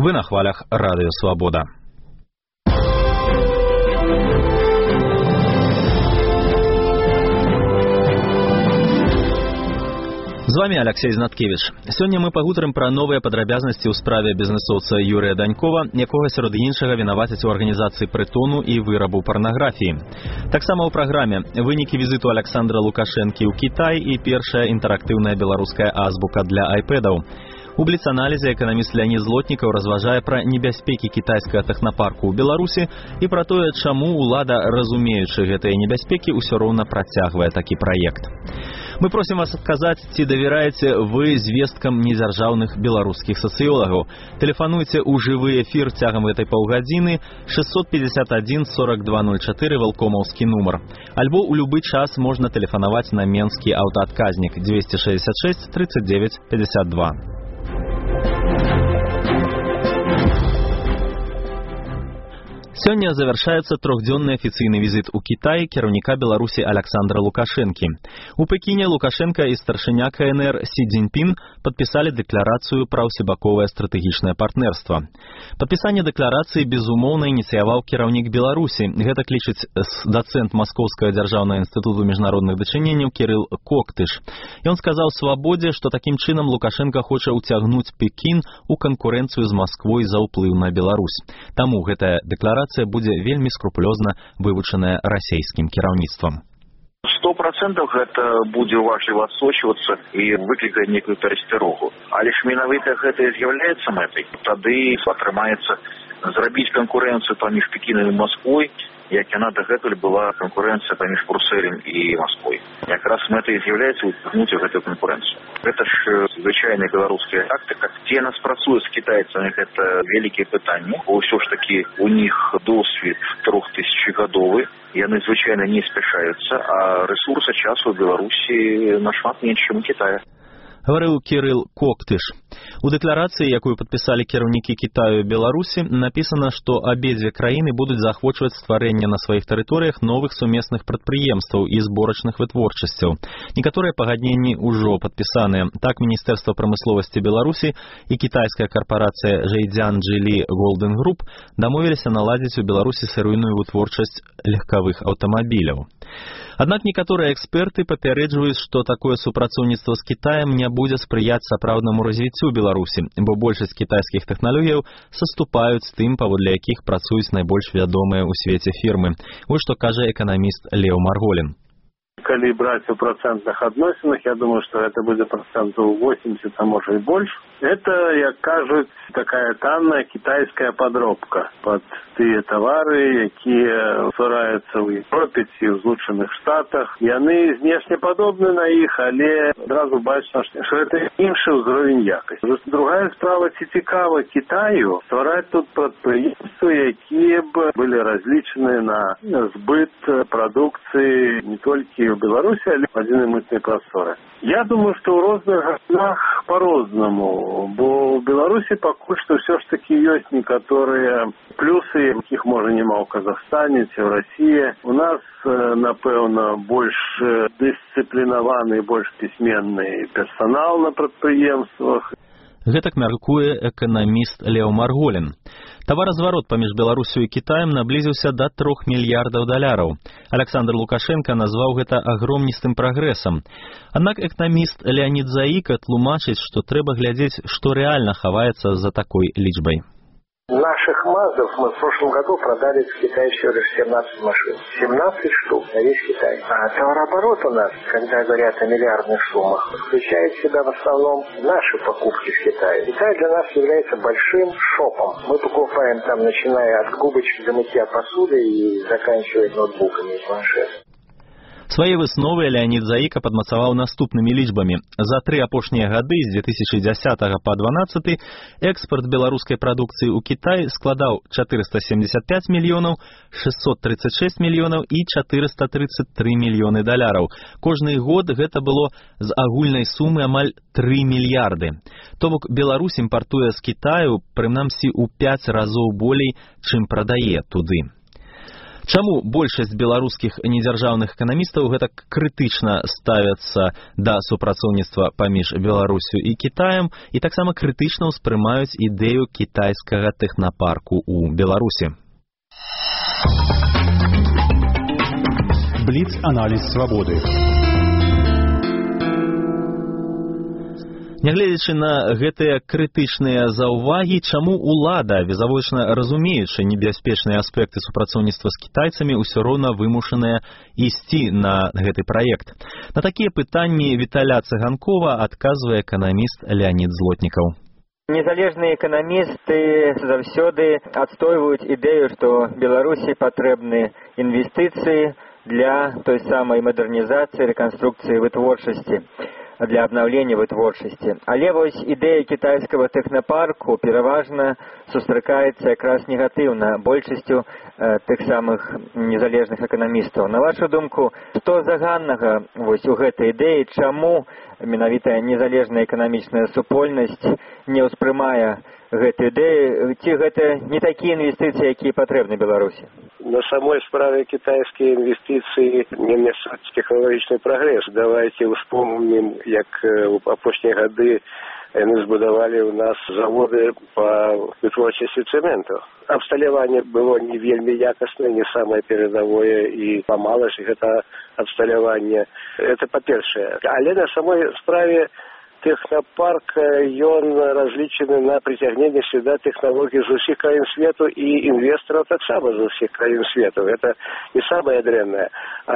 Вы на хвалях Радио Свобода. З вами Алексей Знаткевич. Сёння мы пагутарым пра новыя падрабязнасці ў справе бізнэсоўца Юрыя Данькова, якога сярод іншага вінавацяць у арганізацыі прытону і вырабу парнаграфіі. Таксама ў праграме вынікі візіту Александра Лукашэнкі ў Кітай і першая інтэрактыўная беларуская азбука для айпэдаў. У бліц-аналізе эканаміст Леонид Злотнікаў разважае пра небяспекі кітайскага тэхнапарку ў Беларусі і пра тое, чаму ўлада, разумеючы гэтыя небяспекі, ўсё роўна працягвае такі праект. Мы просім вас адказаць, ці давяраеце вы звесткам недзяржаўных беларускіх сацыёлагаў. Тэлефануйце ў жывы эфір цягам гэтай паўгадзіны 651 4204 валкомаўскі нумар. Альбо ў любы час можна тэлефанаваць на менскі аўтаадказнік 266 39 52. Сёння завяршаецца трохдзённы афіцыйны візіт у Кітай кіраўніка Беларусі Александра Лукашэнкі. У Пекіне Лукашенко і старшыня КНР Сі Цзіньпін падпісалі дэкларацыю пра ўсебаковае стратэгічнае партнерства. Падпісанне дэкларацыі, безумоўна, ініцыяваў кіраўнік Беларусі. Гэта лічыць дацэнт Маскоўскага дзяржаўнага інстытуту міжнародных дачыненняў Кірыл Коктыш. Ён сказаў «Свабодзе», што такім чынам Лукашенко хоча ўцягнуць Пекін у канкурэнцыю з Масквой за ўплыў на Беларусь. Таму гэтая дэкларацыя будзе вельмі скрупулёзна вывучаная расійскім кіраўніцтвам. 100% гэта будзе уважліва адсочвацца і выклікае некую перасцярогу. Але ж менавіта гэта і з'яўляецца мэтай. Тады атрымаецца зрабіць канкурэнцыю паміж Пекінам і Масквой, як яна дагэтуль была канкурэнцыя паміж Брусэлем і Масквой. Якраз мэтай і з'яўляецца ўцягнуць у гэтую канкурэнцыю. Гэта ж звычайная беларуская тактыка. Ці яна спрацуе з кітайцамі, гэта вялікія пытанні, бо ўсё ж такі у них досвед 3000-гадовы, яны звычайна не спяшаюцца, а рэсурса часу ў Беларусі нашмат менш, чым у Кітаі. Гаварыў Кірыл Коктыш. У дэкларацыі, якую падпісалі кіраўнікі Кітаю і Беларусі, напісана, што абедзве краіны будуць заахвочваць стварэнне на сваіх тэрыторыях новых сумесных прадпрыемстваў і зборачных вытворчасцяў. Некаторыя пагадненні ўжо падпісаныя. Так, Міністэрства прамысловасці Беларусі і кітайская карпарацыя Жэйдзян Джили Голден Груп дамовіліся наладзіць у Беларусі сыройную вытворчасць легкавых аўтамабіляў. Аднак некаторыя эксперты папярэджваюць, што такое супрацоўніцтва з Кітаем не будзе спрыяць сапраўднаму развіццю Беларусі, бо большасць кітайскіх тэхналогіяў саступаюць з тым, паводле якіх працуюць найбольш вядомыя ў свеце фірмы. Вось што кажа эканаміст Лео Марголін. Калі браць у процентных адносінах, я думаю, што гэта будзе процентаў 80, а можа і больш. Это, як кажуць, такая танная кітайская падробка пад тыя тавары, якія ствараюцца ў Европе ці ў Злучаных Штатах. Яны знешне падобны на іх, але адразу бачна, што гэта іншы ўзровень якасці. Другая справа, ці цікава Кітаю ствараць тут прадпрыемствы, якія б былі разлічаны на збыт прадукцыі не толькі в Беларуси, але в адзінай мытнай прасторы. Я думаю, што ў розных гаснах по-рознаму, бо ў Беларусі пакуль што ўсё ж такі ёсць некаторыя плюсы, якіх можа няма ў Казахстане ці ў Расіі. У нас, напэўна, больш дысцыплінаваны і больш пісьменны персанал на прадпрыемствах. Гэтак мяркуе эканаміст Лео Марголін. Таваразварот паміж Беларусю і Кітаем наблізіўся да 3 мільярдаў даляраў. Александр Лукашенко назваў гэта агромністым прагрэсам. Аднак эканаміст Леонид Заіка тлумачыць, што трэба глядзець, што рэальна хаваецца за такой лічбай. Наших МАЗов мы в прошлом году продали в Китае всего лишь 17 машин. 17 штук на весь Китай. А товарооборот у нас, когда говорят о миллиардных суммах, включает в себя в основном наши покупки в Китае. Китай для нас является большим шопом. Мы покупаем там, начиная от губочек до мытья посуды и заканчивая ноутбуками и планшетами. Свае высновы Леонид Заіка падмацаваў наступнымі лічбамі. За 3 апошнія гады з 2010 па 2012 экспорт беларускай прадукцыі ў Кітай складаў 475 мільёнаў, 636 мільёнаў і 433 мільёны даляраў. Кожны год гэта было з агульнай сумы амаль 3 мільярды. То бок Беларусь імпартуе з Кітаю прынамсі ў 5 разоў болей, чым прадае туды. Чаму большасць беларускіх недзяржаўных эканамістаў гэтак крытычна ставяцца да супрацоўніцтва паміж Беларусю і Кітаем і таксама крытычна ўспрымаюць ідэю кітайскага тэхнапарку ў Беларусі? Бліц-аналіз свабоды. Нягледзячы на гэтыя крытычныя заўвагі, чаму ўлада, відавочна разумеючы небяспечныя аспекты супрацоўніцтва з кітайцамі, усё роўна вымушаная ісці на гэты праект? На такія пытанні Віталя Цыганкова адказвае эканаміст Леонид Злотнікаў. Незалежныя эканамісты заўсёды адстойваюць ідэю, што Беларусі патрэбны інвестыцыі для той самай мадэрнізацыі, рэканструкцыі вытворчасці, для абнаўлення вытворчасці. Але вось ідэя кітайскага тэхнапарку пераважна сустракаецца якраз негатыўна большасцю тых самых незалежных эканамістаў. На вашу думку, што заганнага вось у гэтай ідэі, чаму менавіта незалежная эканамічная супольнасць не ўспрымае гэтую ідэю, ці гэта не такія інвестыцыі, якія патрэбны Беларусі? На самой справе китайские инвестиции не несут технологичный прогресс. Давайте вспомним, як в апошние годы они збудовали у нас заводы по вытворчасці цементу. Абсталяванне было не вельмі якаснае, не самое передовое, и памалось гэта абсталяванне. Это по-першае. Але на самой справе технопарк, ён разлічаны на прыцягненне сюда технологий з усіх краін свету і інвестораў таксама з усіх краін свету. Это не самое дрэннае,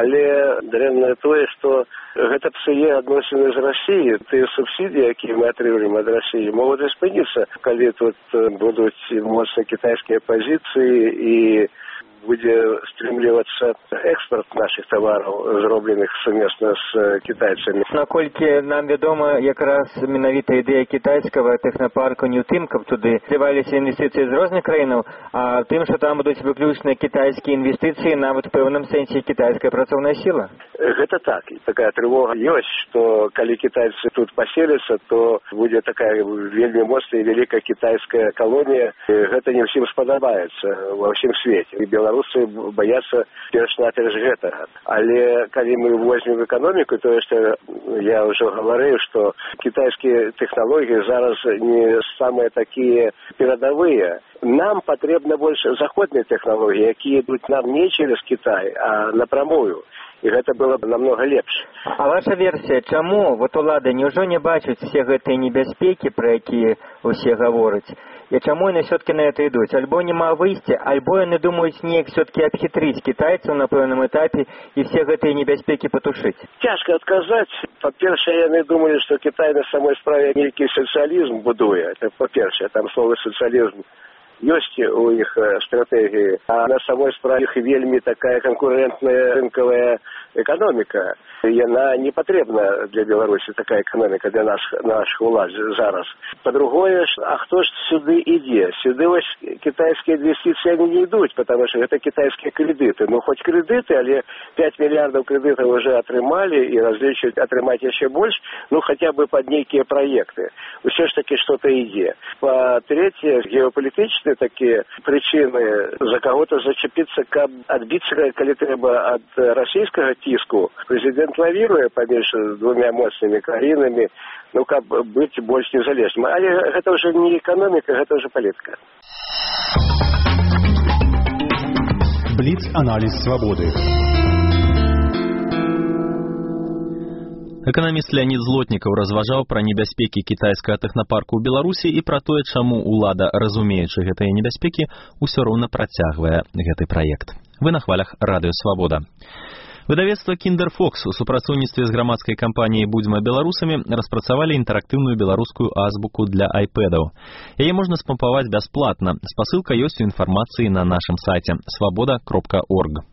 але дрэннае тое, што гэта псуе адносіны з Расіяй. Тыя субсідыі, якія мы атрымліваем ад Расіі, могуць спыніцца, калі тут будуць моцна кітайскія пазіцыі і будзе стрымлівацца экспорт наших товараў, зробленых сумесна з кітайцамі. Наколькі нам вядома, якраз менавіта ідэя кітайскага тэхнапарку не ў тым, каб туды зліваліся інвестыцыі з розных краінаў, а тым, што там будуць выключна кітайскія інвестыцыі, нават у пэўным сэнсе кітайская працоўная сіла. Гэта так. Такая трывога ёсць, што калі кітайцы тут паселяцца, то будзе такая вельмі моцная і вялікая кітайская калонія. Гэта не ўсім спадабаецца ва ўсім свеце. Беларусы боятся перш-наперш гэтага. Але калі мы возьмем эканоміку, то што я ўжо гаварыў, што кітайскія тэхналогіі зараз не самыя такія перадавыя. Нам патрэбна больш заходныя тэхналогіі, якія ідуць нам не через Кітай, а напрамую. І гэта было б намного лепш. А ваша версія, чаму вот улады няўжо не бачаць все гэтыя небяспекі, пра якія ўсе гавораць? І чаму яны все-таки на это ідуць? Альбо нема выйсця, альбо яны думаюць неяк все-таки абхітрыць кітайцаў на пэўным этапе і все гэтыя небяспекі патушыць? Цяжка адказаць. Па-першае, яны думалі, што Кітай на самой справе нейкі сацыялізм будуе. Это па-першае, там слово сацыялізм ёсць у іх стратэгіі, а на самой справе іх вельмі такая канкурэнтная рынкавая эканоміка. Яна не патрэбна для Беларусі, такая эканоміка для наших улад зараз. По-другое, а хто ж сюды ідзе? Сюды вось кітайскія інвестыцыі они не ідуць, потому что гэта кітайскія крэдыты. Ну, хоць крэдыты, але 5 мільярдаў крэдытаў уже атрымалі і разлічваюць атрымаць яшчэ больш, ну, хотя бы под нейкія праекты. Усё ж таки что-то ідзе. По-третье, геопалітычныя такія прычыны за кого-то зачепіцца, каб адбіцца, калі трэба ад расійскага ціску. Прэзідэнт лавіруе паміж двумя моцнымі краінамі, ну, каб быць больш незалежным. Але гэта ўжо не эканоміка, гэта ўжо палітыка. Бліц-аналіз свабоды. Эканаміст Леонид Злотнікаў разважаў пра небяспекі кітайскага тэхнапарку ў Беларусі і пра тое, чаму ўлада, разумеючы гэтыя небяспекі, усё роўна працягвае гэты праект. Вы на хвалях Радыё Свабода. Выдавецтва Kinder Fox у супрацоўніцтве з грамадскай кампаніяй «Будзьма беларусамі» распрацавалі інтэрактыўную беларускую азбуку для айпэдаў. Яе можна спампаваць бясплатна. Спасылка ёсць у інфармацыі на нашым сайце svoboda.org.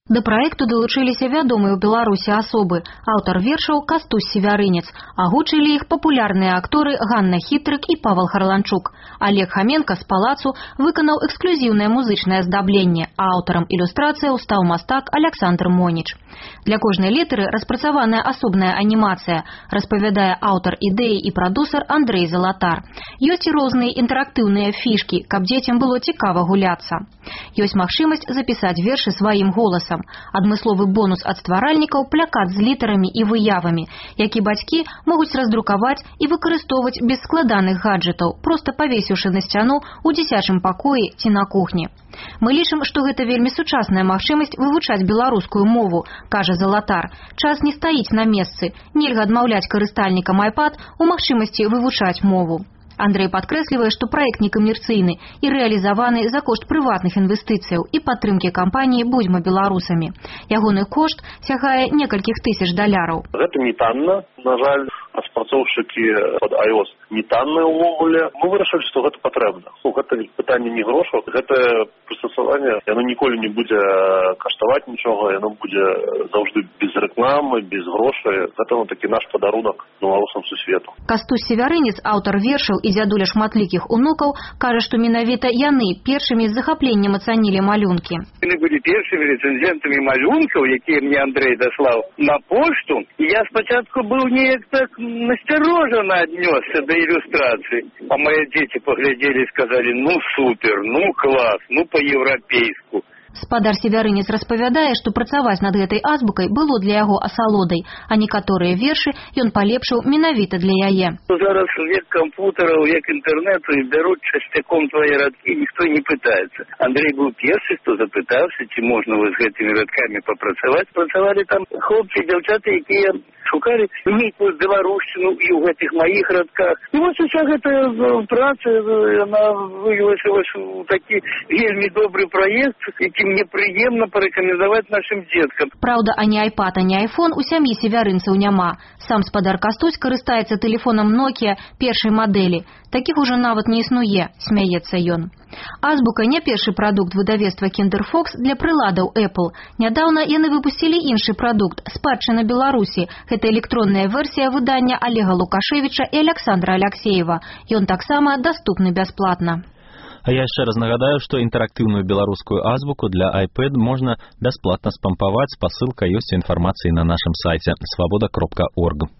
Да праекту далучыліся вядомыя ў Беларусі асобы, аўтар вершаў Кастусь Севярынец, агучылі іх папулярныя акторы Ганна Хітрык і Павел Харланчук. Олег Хаменка з палацу выканаў эксклюзіўнае музычнае аздабленне, а аўтарам ілюстрацыяў стаў мастак Александр Моніч. Для кожнай літары распрацаваная асобная анімацыя, распавядае аўтар ідэі і прадусар Андрэй Залатар. Ёсць і розныя інтэрактыўныя фішкі, каб дзецям было цікава гуляцца. Ёсць магчымасць запісаць вершы сваім голасам. Адмысловы бонус ад стваральнікаў – плакат з літарамі і выявамі, які бацькі могуць раздрукаваць і выкарыстоўваць без складаных гаджетаў, проста павесіўшы на сцяну ў дзіцячым пакоі ці на кухні. Мы лічым, што гэта вельмі сучасная магчымасць вывучаць беларускую мову, кажа Залатар. Час не стаіць на месцы, нельга адмаўляць карыстальнікам iPad у магчымасці вывучаць мову. Андрэй падкрэслівае, што праект некамерцыйны і рэалізаваны за кошт прыватных інвестыцыяў і падтрымкі кампаніі «Будзьма беларусамі». Ягоны кошт сягае некалькіх тысяч $. Гэта не танна, на жаль, распрацоўшчыкі пад iOS не танныя ўвогуле. Мы вырашылі, што гэта патрэбна. Гэта пытанне не грошаў, гэта прыстасаванне, яно ніколі не будзе каштаваць нічога, яно будзе заўжды без рэкламы, без грошай. Гэта такі наш падарунак беларусам сусвету. Кастусь Севярынец, аўтар вершаў і дзядуля шматлікіх унукаў, кажа, што менавіта яны першымі з захапленнем ацанілі малюнкі. Яны былі першымі рэцэнзентамі малюнкаў, якія мне Андрэй даслаў на пошту. Я спачатку быў неяк так насцярожана аднёсся да ілюстрацыі. А мае дзеці паглядзелі і сказалі: ну супер, ну клас, ну па-еўрапейску. Спадар Севярынец распавядае, што працаваць над гэтай азбукай было для яго асалодай, а некаторыя вершы ён палепшыў менавіта для яе. Зараз век кампутараў, век інтэрнэту, і бяруць часцяком твае радкі, ніхто не пытаецца. Андрэй быў першы, хто запытаўся, ці можна з гэтымі радкамі папрацаваць. Працавалі там хлопцы і дзяўчаты, якія шукалі нейкую беларушчыну і ў гэтых маіх радках. І вось уся гэтая праца, яна вывілася ў такі вельмі добры праект, які мне прыемна парэкамендаваць нашым дзеткам. Праўда, ані iPad, ані iPhone у сям'і Севярынцаў няма. Сам спадар Кастусь карыстаецца тэлефонам Nokia першай мадэлі. Такіх ужо нават не існуе, смяецца ён. Азбука не першы прадукт выдавецтва Kinderfox для прыладаў Apple. Нядаўна яны выпусцілі іншы прадукт – «Спадчына Беларусі». Гэта электронная версія выдання Олега Лукашевіча і Александра Алексеева. Ён таксама даступны бясплатна. А я яшчэ раз нагадаю, што інтэрактыўную беларускую азбуку для iPad можна бясплатна спампаваць. Спасылка ёсць у інфармацыі на нашым сайце svoboda.org.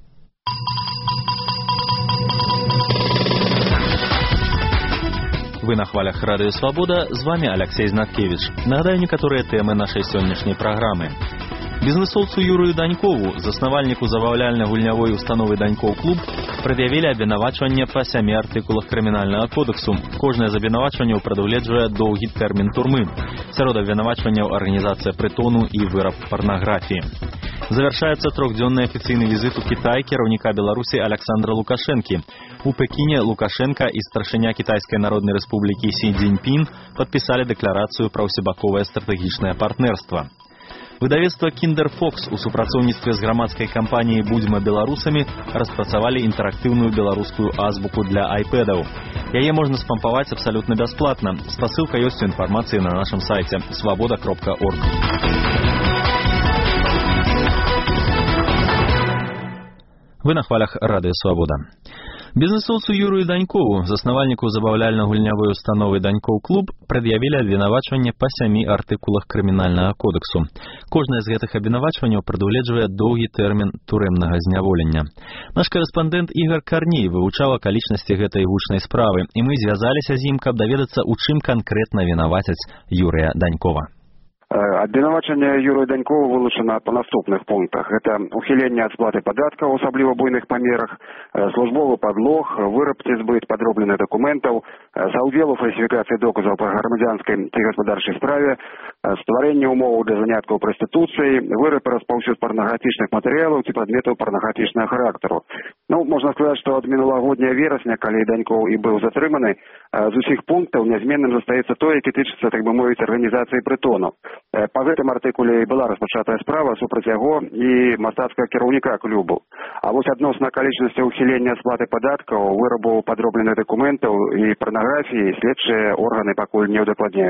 Вы на хвалях Радыё Свабода, з вами Алексей Знаткевич. Нагадаю некаторыя тэмы нашай сённяшняй праграмы. Бізнесоўцу Юрыю Данькову, заснавальніку забаўляльна-гульнявой установы «Данькоў клуб», прад'явілі абвінавачванне па 7 артыкулах крымінальнага кодексу. Кожнае з абвінавачванняў прадугледжвае доўгі тэрмін турмы. Сярод абвінавачванняў арганізацыя прытону і выраб парнаграфіі. Завяршаецца 3-дзённы афіцыйны візіт у Кітай кіраўніка Беларусі Александра Лукашэнкі. У Пекіне Лукашенко і старшыня Кітайскай Народнай Рэспублікі Сі Цзіньпін падпісалі дэкларацыю пра ўсебаковае стратэгічнае партнерства. Выдавецтва Kinderfox у супрацоўніцтве з грамадскай кампаніяй «Будзьма беларусамі» распрацавалі інтэрактыўную беларускую азбуку для iPad-аў. Яе можна спампаваць абсалютна бясплатна. Спасылка ёсць у інфармацыі на нашым сайце svoboda.org. Вы на хвалях Радыё Свабода. Бізнесоўцу Юрыю Данькову, заснавальніку забаўляльна-гульнявой установы «Данькоў клуб», прад'явілі абвінавачванне па 7 артыкулах крымінальнага кодексу. Кожнае з гэтых абвінавачванняў прадугледжвае доўгі тэрмін турэмнага зняволення. Наш карэспандэнт Ігар Карней вывучаў акалічнасці гэтай гучнай справы, і мы звязаліся з ім, каб даведацца, у чым канкрэтна вінавацяць Юрыя Данькова. Абвінавачванне Юрыя Данькова вылучана па наступных пунктах. Гэта ухіленне ад сплаты падаткаў у асабліва буйных памерах, службовы падлог, выраб ці збыт падробленых дакументаў, заўдзел у фальсіфікацыі доказаў па грамадзянскай ці гаспадарчай справе, стварэнне умоваў для заняткаў прастытуцыяй, выраб і распаўсюд парнаграфічных матэрыялаў ці прадметаў парнаграфічнага характару. Можна сказаць, што ад мінулагодняга верасня, калі Данькоў і быў затрыманы, з усіх пунктаў нязменным застаецца той, які тычыцца, так бы мовіць, арганізацыі прытону. Па гэтым артыкуле была распачатая справа супраць яго і мастацкага кіраўніка клубу. А вось адносна акалічнасці ухілення ад сплаты падаткаў, вырабу падробленых дакументаў і парнаграфіі следчыя органы пакуль не ўдакладняюць.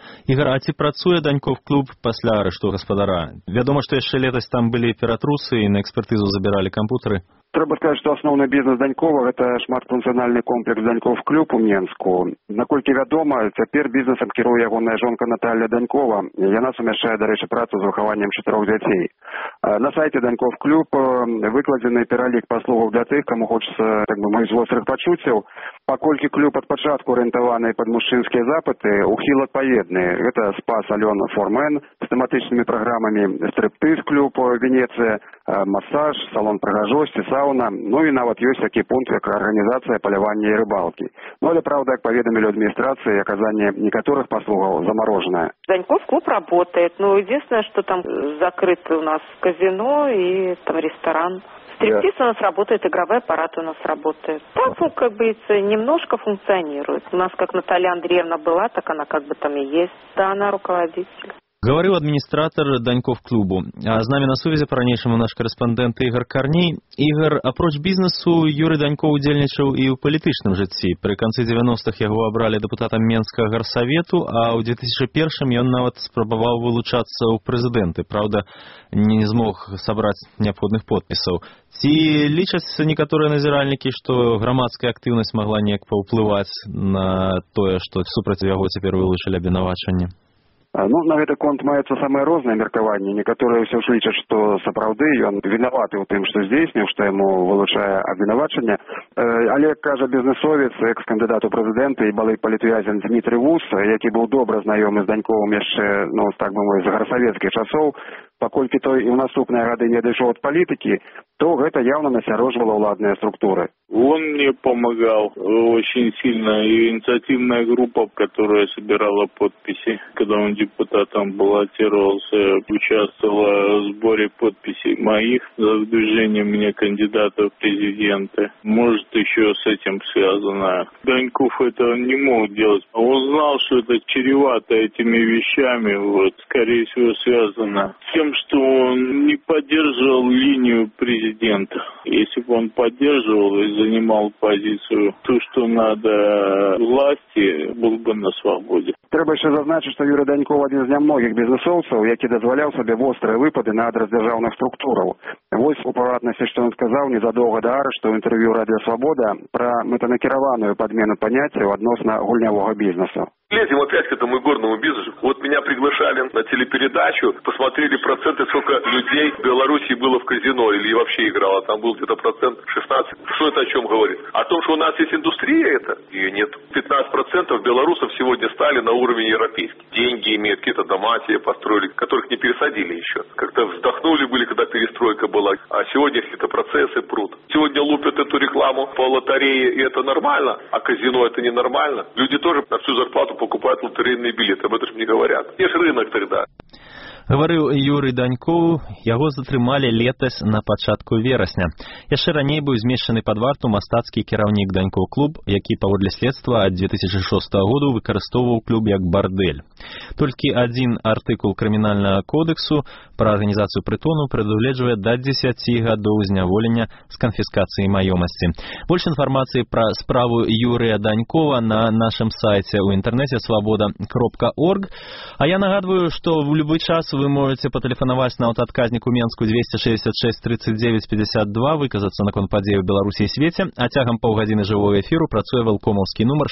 Ігор, а ці працуе Даньков клуб пасля арышту гаспадара? Вядома, што яшчэ летась там былі ператрусы і на экспертызу забіралі кампутары. Трэба сказаць, што асноўны бізнес Данькова – гэта шматфункцыянальны комплекс Даньков клуб у Менску. Наколькі вядома, цяпер бізнесам кіруе ягоная жонка Наталья Данькова. Яна сумяшчае, дарэчы, працу з выхаваннем 4 дзяцей. На сайце Даньков клуб выкладзены пералік паслугаў для тых, каму хочацца, так бы, з вострых пачуццяў. Паколькі клуб ад пачатку арыентаваны пад мужчынскія запыты, ухіл адпаведны. Гэта спа-салон Формен з тэматычнымі праграмамі, стриптиз клуб Венецыя, массаж, салон прыгажосці, сауна, ну і нават ёсць такі пункт, як арганізацыя палявання і рыбалкі. Ну, але, правда, як паведамілі адміністрацыі, аказанне некаторых паслугаў замороженное. Даньков клуб работает, но единственное, что там закрыто у нас казино и там ресторан. Стриптиз у нас работает, игровой аппарат у нас работает. Так, ну, как бы, немножко функционирует. У нас как Наталья Андреевна была, так она как бы там и есть. Да, она руководитель. Гаварыў адміністратар Даньков клубу. А з намі на сувязі па-ранейшаму наш карэспандэнт Ігар Карней. Ігар, апроч бізнесу, Юрый Даньков удзельнічаў і ў палітычным жыцці. Пры канцы 90-х яго абралі дэпутатам Менскага гарсавету, а ў 2001-м ён нават спрабаваў вылучацца ў прэзідэнты. Праўда, не змог сабраць неабходных подпісаў. Ці лічаць некаторыя назіральнікі, што грамадская актыўнасць магла неяк паўплываць на тое, што супраць яго цяпер вылучылі абвінавачанне? Ну, на гэты конт маюцца самыя розныя меркаванні. Некаторыя ўсё ж лічаць, што сапраўды ён вінаваты ў тым, што здзейсніў, што яму вылучае абвінавачанне. Але, кажа бізнесовец, экс-кандыдат у прэзідэнты і былы палітвязень Дмітрый Вус, які быў добра знаёмы з Даньковым яшчэ, ну, так бы мовіць, з гарсавецкіх часоў, паколькі той і ў наступныя гады не адышоў ад палітыкі, то гэта явно насярожвала ўладныя структуры. Он мне помогал очень сильно. И инициативная группа, которая собирала подписи, когда он депутатом баллотировался, участвовала в сборе подписей моих за выдвижение меня кандидата в президенты. Может, еще с этим связано. Даньков этого не мог делать. Он знал, что это чревато этими вещами. Вот, скорее всего, связано с тем, что он не поддерживал линию президента. Если бы он поддерживал и занимал позицию, то, что надо власти, был бы на свободе. Трэба яшчэ зазначыць, што Юрый Даньков адзін з нямногіх бізнесоўцаў, які дазваляў сабе вострыя выпады на адрас дзяржаўных структураў. Вось у прыватнасці, што ён сказаў незадоўга да арышту ў інтэрв'ю «Радыё Свабода» пра мэтанакіраваную падмену паняццяў адносна гульнявога бізнесу. Лезем опять к этому игорному бизнесу. Вот меня приглашали на телепередачу, посмотрели проценты, сколько людей в Беларуси было в казино или вообще играло. Там был где-то 16%. Что это о чем говорит? О том, что у нас есть индустрия, это ее нет. 15% белорусов сегодня стали на уровень европейский. Деньги имеют, какие-то дома себе построили, которых не пересадили еще. Как-то вздохнули были, когда перестройка была. А сегодня какие-то процессы прут. Сегодня лупят эту рекламу по лотерее, и это нормально. А казино это ненормально. Люди тоже на всю зарплату покупают лотерейные билеты. Об этом же не говорят. Где же рынок тогда? Гаварыў Юрый Данькоў, яго затрымалі летась на пачатку верасня. Яшчэ раней быў змешчаны пад варту мастацкі кіраўнік Данькоў клуб, які паводле следства ад 2006 году выкарыстоўваў клуб як бардэль. Толькі адзін артыкул крымінальнага кодексу пра арганізацыю прытону прадугледжвае да 10 гадоў зняволення з канфіскацыяй маёмасці. Больш інфармацыі пра справу Юрыя Данькова на нашым сайце ў інтэрнэце swoboda.org. А я нагадваю, што в любы час вы можете патэлефанаваць на аўтаадказніку Менску 266 39 52, выказацца наконт падзей у Беларусі і свеце, а цягам паўгадзіны жывого эфіру працуе валкомаўскі нумар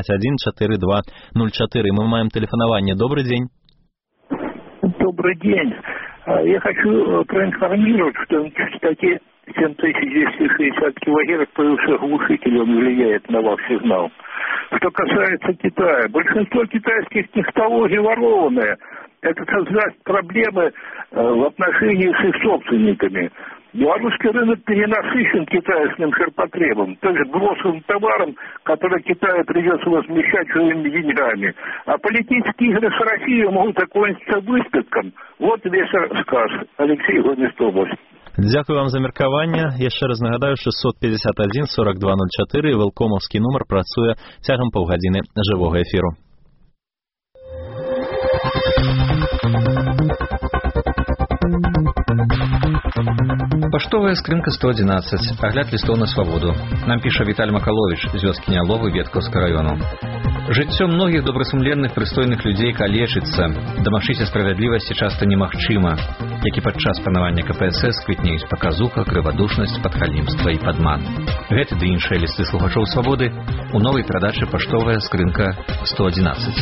651-4204. Мы маем тэлефанаванне. Добрый день. Добрый день. Я хочу проинформировать, что в частоте 7260 килогерц появился глушитель, он влияет на ваш сигнал. Что касается Китая, большинство китайских технологий ворованные. Это создаст проблемы в отношении с их собственниками. Белорусский рынок перенасыщен китайским ширпотребом, то есть брошенным товаром, который Китаю придется возмещать своими деньгами. А политические игры с Россией могут окончиться выставком. Вот весь рассказ. Алексей, Гомельская область. Дякую вам за меркаванне. Яшчэ раз нагадаю, 651 4204, валкомаўскі нумар працуе цягам паўгадзіны жывога эфіру. Паштовая скрынка 111. Агляд лістоў на свабоду. Нам піша Віталь Макаловіч з вёскі Няловы Веткаўскага раёну. Жыццё многіх добрасумленных прыстойных людзей калечыцца. Дамагчыся справядлівасці часта немагчыма, як і падчас панавання КПСС квітнеюць паказуха, крывадушнасць, падхалімства і падман. Гэты ды іншыя лісты слухачоў свабоды у новай перадачы «Паштовая скрынка 111».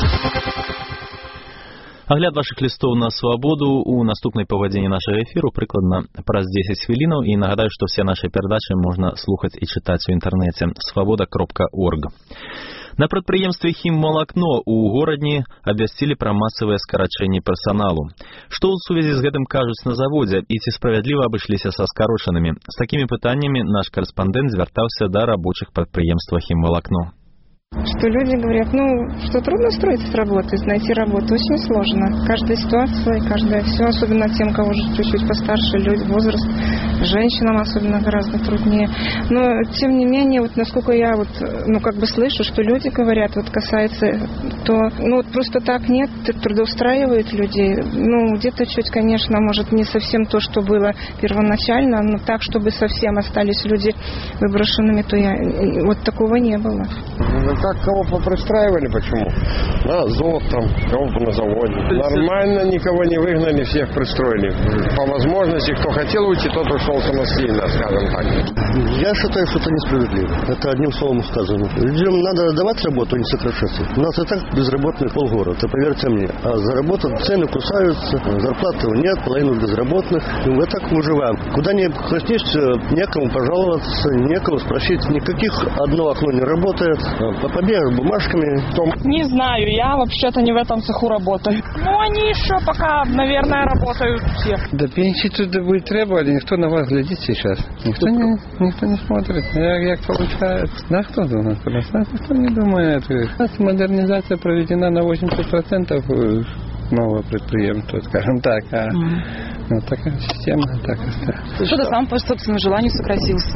Агляд вашых лістоў на свабоду у наступнай павадзіне нашага эфіру прыкладна праз 10 хвілінаў, і нагадаю, што ўсе нашы перадачы можна слухаць і чытаць у інтэрнэце swoboda.org. На прадпрыемстве «Хіммалакно» у горадні абвясцілі пра масавыя скарачэнні персаналу. Што ў сувязі з гэтым кажуць на заводзе і ці справядліва абышліся са скарочанымі? З такімі пытаннямі наш карэспандэнт звяртаўся да рабочых прадпрыемства «Хіммалакно». Что люди говорят, что трудно устроиться с работы, найти работу очень сложно. Каждая ситуация, каждое все, особенно тем, кого уже чуть-чуть постарше, люди, возраст, женщинам особенно гораздо труднее. Но, тем не менее, насколько я слышу, что люди говорят, касается, то, просто так нет, трудоустраивают людей. Где-то чуть, конечно, может, не совсем то, что было первоначально, но так, чтобы совсем остались люди выброшенными, то такого не было. Так кого попристраивали, почему? На ЗОТ там, кого на заводе. Нормально, никого не выгнали, всех пристроили. По возможности, кто хотел уйти, тот ушел самостоятельно, скажем так. Я считаю, что это несправедливо. Это одним словом сказано. Людям надо давать работу, а не сокращаться. У нас и так безработных полгорода, поверьте мне. А заработать цены кусаются, зарплаты нет, половину безработных. И мы так выживаем. Куда ни коснешься, некому пожаловаться, некому спросить. Никаких одно окно не работает. Побегаешь бумажками. Не знаю, я вообще-то не в этом цеху работаю. Они еще пока, наверное, работают все. Да пенсии туда будет требовать, никто на вас глядит сейчас. Никто не смотрит. Как получается. Да кто думает? Никто не думает. Модернизация проведена на 80% нового предприятия, скажем так. Такая система, так осталась. Кто-то сам по собственному желанию сократился.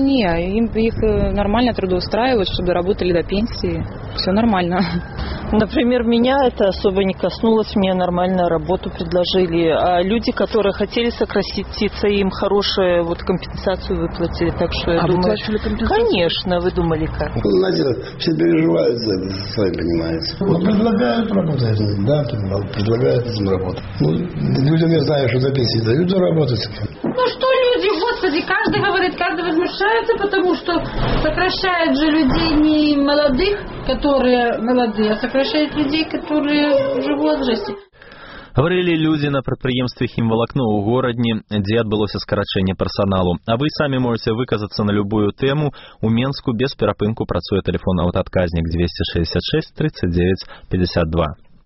Их нормально трудоустраивают, чтобы работали до пенсии. Все нормально. Например, меня это особо не коснулось, мне нормальную работу предложили. А люди, которые хотели сократиться, им хорошую компенсацию выплатили. Так что я думаю, выплачивали компенсацию? Конечно, вы думали как? Знаете, все переживают за это, сами понимаете. Предлагают работать, предлагают этим работать. Людям я знаю, что до пенсии дают заработать. Что люди, господи, каждый говорит, каждый возмущается, потому что сокращают же людей не молодых, которые молодые, а сокращают людей, которые уже в возрасте. Гаварылі людзі на прадпрыемстве «Хімвалакно» ў горадні, дзе адбылося скарачэнне персаналу. А вы самі можете выказацца на любую тэму. У Менску без перапынку працуе тэлефон аўтаадказнік 266 39 52.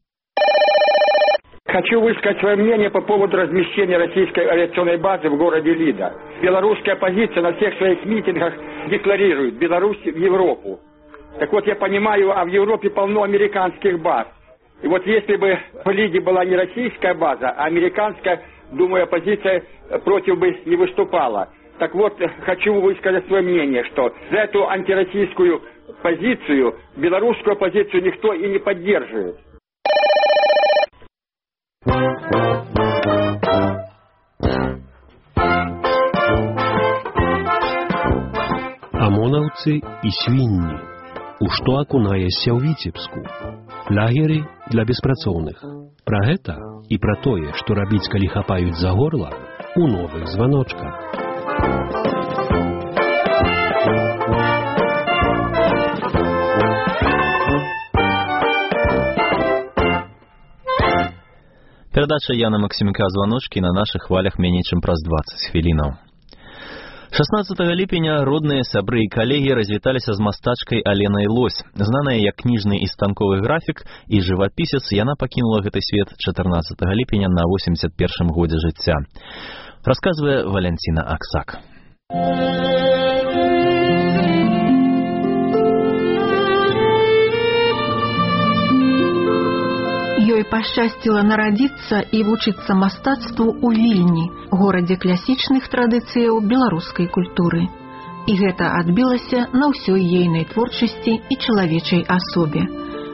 Хочу высказать свое мнение по поводу размещения российской авиационной базы в городе Лида. Белорусская оппозиция на всех своих митингах декларирует Беларусь в Европу. Так вот, я понимаю, в Европе полно американских баз. И если бы в Лиде была не российская база, а американская, думаю, оппозиция против бы не выступала. Так вот, хочу высказать свое мнение, что за эту антироссийскую позицию, белорусскую оппозицию никто и не поддерживает. Амонаўцы і свінні. У што акунаешся ў Віцебску? Лагеры для беспрацоўных. Пра гэта і пра тое, што рабіць, калі хапаюць за горла, у новых званочках. Перадача Яна Максимюка «Званочкі» на нашых хвалях меней чым праз 20 хвілінаў. 16 ліпеня родныя сябры і калегі развіталіся з мастачкай Аленай Лось. Знаная як кніжны і станковы графік і жывапісец, яна пакінула гэты свет 14 ліпеня на 81 годзе жыцця. Расказвае Валянціна Аксак. Ёй пашчасціла нарадзіцца і вучыцца мастацтву ў Вільні, горадзе класічных традыцыяў беларускай культуры. І гэта адбілася на ўсёй ейнай творчасці і чалавечай асобе.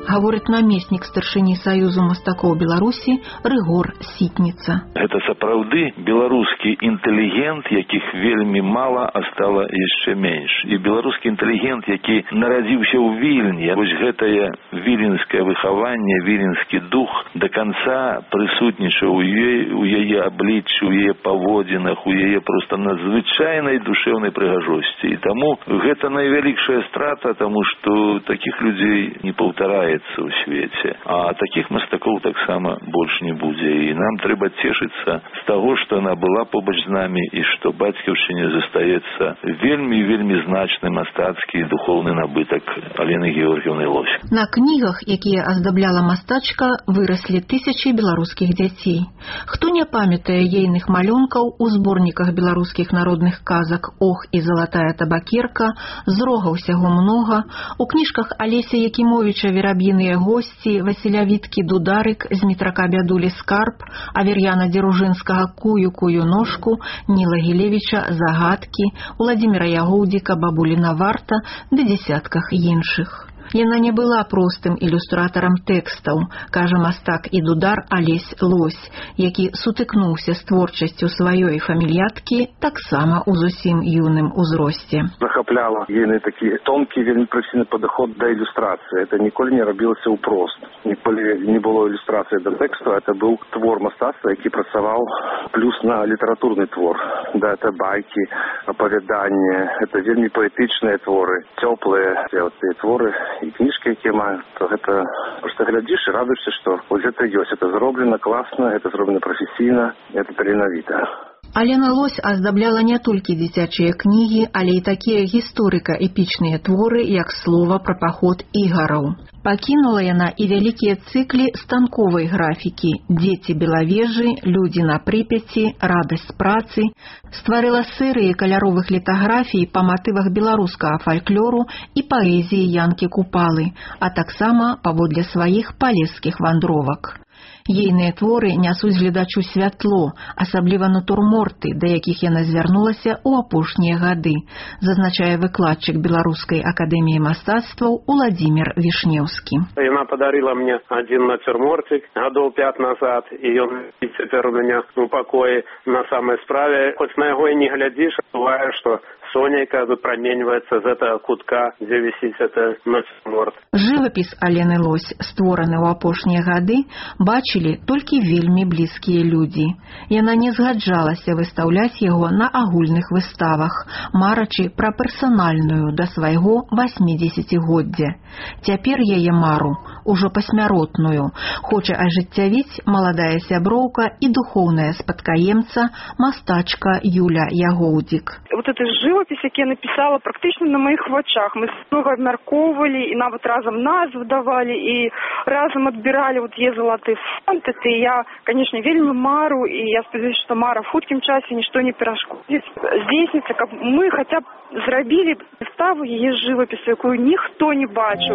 гаворыць намеснік старшыні Саюзу мастакоў Беларусі Рыгор Сітніца. Гэта сапраўды беларускі інтэлігент, якіх вельмі мала, а стала яшчэ менш. І беларускі інтэлігент, які нарадзіўся ў Вільні, вось гэтае віленскае выхаванне, віленскі дух да канца прысутнічаў у яе абліччы, у яе паводзінах, у яе проста надзвычайнай душэўнай прыгажосці. І таму гэта найвялікшая страта, таму што такіх людзей не паўтараецца ў свеце. А такіх мастакоў таксама больш не будзе. І нам трэба цешыцца з таго, што яна была побач з намі і што бацькаўшчыне застаецца вельмі значны мастацкі і духоўны набытак Алены Георгіевны Лось. На кнігах, якія аздабляла мастачка, выраслі тысячы беларускіх дзяцей. Хто не памятае ейных малюнкаў у зборніках беларускіх народных казак «Ох і залатая табакерка», «Зрога ўсяго многа», у кніжках Алеся Якімовіча «Вераб'іныя госці», Васіля Віткі «Дударык», Змітрака Бядулі «Скарб», Авер'яна Дзеружынскага «Кую-кую ножку», Ніла Гілевіча «Загадкі», Уладзіміра Ягоўдзіка «Бабуліна варта» ды дзесятках іншых. Яна не была простым ілюстратарам тэкстаў, кажа мастак і дудар Алесь Лось, які сутыкнуўся з творчасцю сваёй фамільяткі таксама ў зусім юным узросце. Захапляла ейны такі тонкі, вельмі прафесійны падыход да ілюстрацыі. Это ніколі не рабілася ўпрост. Ніколі не было ілюстрацыі да тэксту, это быў твор мастацтва, які працаваў плюс на літаратурны твор. Да, это байкі, апавяданне, это вельмі паэтычныя творы, цёплыя творы і кніжкі, якія маю, то гэта проста глядзіш і радуешся, што вось гэта ёсць, это зроблена класна, это зроблена прафесійна, это таленавіта. Алена Лось аздабляла не толькі дзіцячыя кнігі, але і такія гісторыка-эпічныя творы, як «Слова пра паход ігараў». Пакінула яна і вялікія цыклі станковай графікі «Дзеці Белавежы», «Людзі на Прыпяці», «Радасць працы», стварыла серыі каляровых літаграфій па матывах беларускага фальклору і паэзіі Янкі Купалы, а таксама паводле сваіх палескіх вандровак. Ейныя творы нясуць гледачу святло, асабліва натурморты, да якіх яна звярнулася ў апошнія гады, зазначае выкладчык Беларускай акадэміі мастацтваў Уладзімір Вішнеўскі. Яна падарыла мне адзін натюрмортик гадоў 5 назад, і ён цяпер у мяне ў пакоі на самай справе. Хоць на яго і не глядзіш, бывае, што сонейка выпраменьваецца з гэтага кутка, дзе вісіць гэта натюрморт. Жывапіс Алены Лось, створаны ў апошнія гады, бачылі толькі вельмі блізкія людзі. Яна не згаджалася выстаўляць яго на агульных выставах, марачы пра персанальную да свайго 80-годдзя. Цяпер яе мару, ужо пасмяротную, хоча ажыццявіць маладая сяброўка і духоўная спадкаемца, мастачка Юля Ягоўдзік. Вот эта живопись, які я написала, практично на моих вачах. Мы много обмярковывали, и нават разом назву давали, и разом отбирали вот е золотые фонты. И я, конечно, вельмі мару, и я сподіваюся, что мара в хуткім часе ничто не перашкодит. Здесь, как мы хотя бы зрабили выставу ее живопису, якую ніхто не бачив.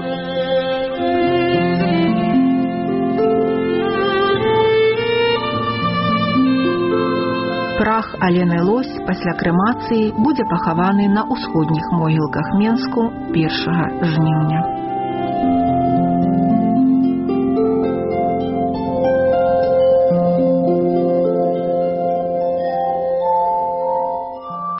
Прах Алены Лось пасля крэмацыі будзе пахаваны на ўсходніх могілках Менску 1 жніўня.